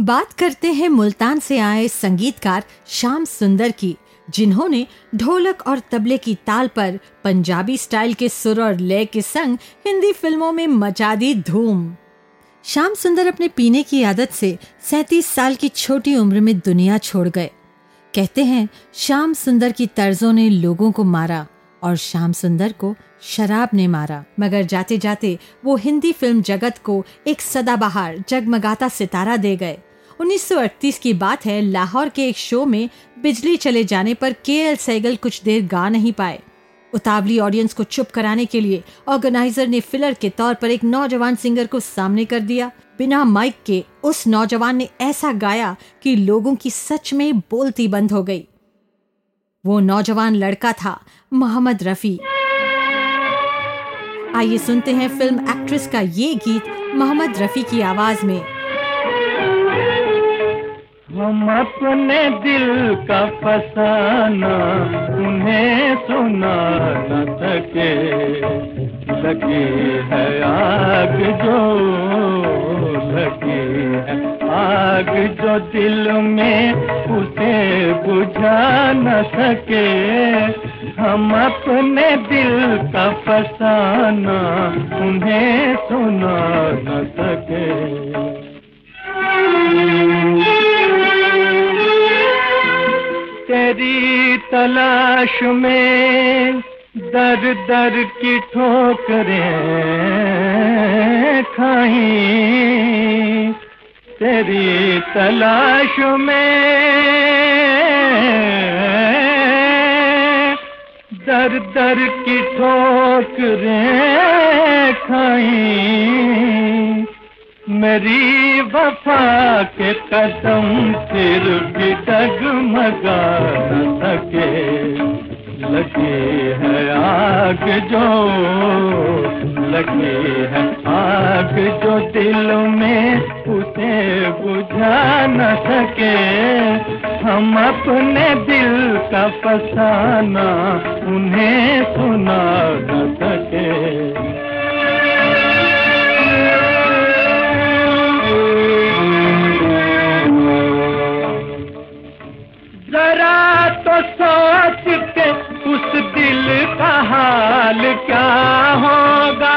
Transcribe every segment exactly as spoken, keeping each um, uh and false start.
बात करते हैं मुल्तान से आए संगीतकार श्याम सुंदर की, जिन्होंने ढोलक और तबले की ताल पर पंजाबी स्टाइल के सुर और लय के संग हिंदी फिल्मों में मचा दी धूम। श्याम सुंदर अपने पीने की आदत से सैंतीस साल की छोटी उम्र में दुनिया छोड़ गए। कहते हैं श्याम सुंदर की तर्जों ने लोगों को मारा और श्याम सुंदर को शराब ने मारा, मगर जाते जाते वो हिंदी फिल्म जगत को एक सदाबहार जगमगाता सितारा दे गए। उन्नीस सौ अड़तीस की बात है, लाहौर के एक शो में बिजली चले जाने पर के एल सहगल कुछ देर गा नहीं पाए। उतावली ऑडियंस को चुप कराने के लिए ऑर्गेनाइजर ने फिलर के तौर पर एक नौजवान सिंगर को सामने कर दिया। बिना माइक के उस नौजवान ने ऐसा गाया कि लोगों की सच में बोलती बंद हो गई। वो नौजवान लड़का था मोहम्मद रफी। आइए सुनते हैं फिल्म एक्ट्रेस का ये गीत मोहम्मद रफी की आवाज में। हम अपने दिल का फसाना उन्हें सुना न सके, लगी है आग जो लगी है आग जो दिल में उसे बुझा न सके। हम अपने दिल का फसाना उन्हें सुना न सके। तेरी तलाश में दर दर की ठोकरें खाई, तेरी तलाश में दर दर की ठोकरें खाई। मेरी वफा के कदम फिर भी डगमगा न सके, लगी है आग जो लगी है आग जो दिल में उसे बुझा न सके। हम अपने दिल का फसाना उन्हें सुना न सके। जरा तो सोच के उस दिल का हाल क्या होगा,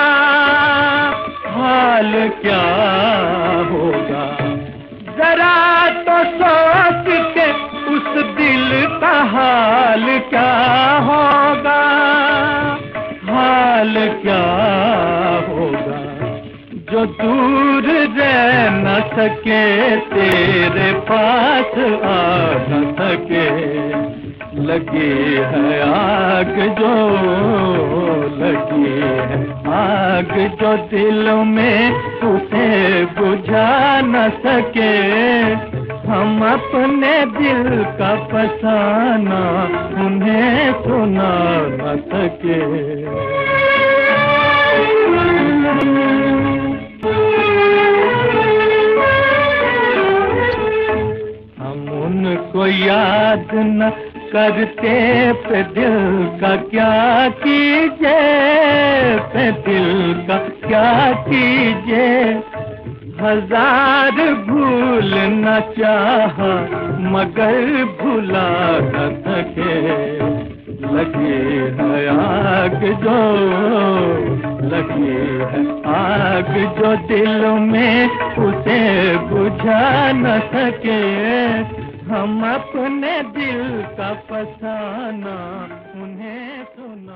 हाल क्या होगा। जरा तो सोच के उस दिल का हाल क्या होगा, हाल क्या होगा। जो दूर रह न सके तेरे पास आ न सके, लगी है आग जो लगी है आग जो दिल में उसे बुझा न सके। हम अपने दिल का फसाना उन्हें सुना न सके। उनको याद न करते पे दिल का क्या कीजिए, पे दिल का क्या कीजिए। हजार भूल न चाहा मगर भुला न सके, लगी है आग जो लगी है आग जो दिल में उसे बुझा न सके। हम अपने दिल का फसाना उन्हें सुना